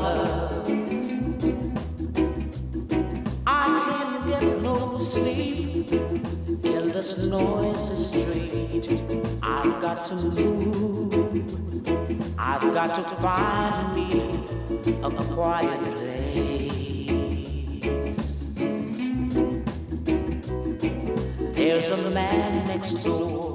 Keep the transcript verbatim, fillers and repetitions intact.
love. I can't get no sleep in this noisy street. I've got to move. I've got to find me a quiet place. There's a man next door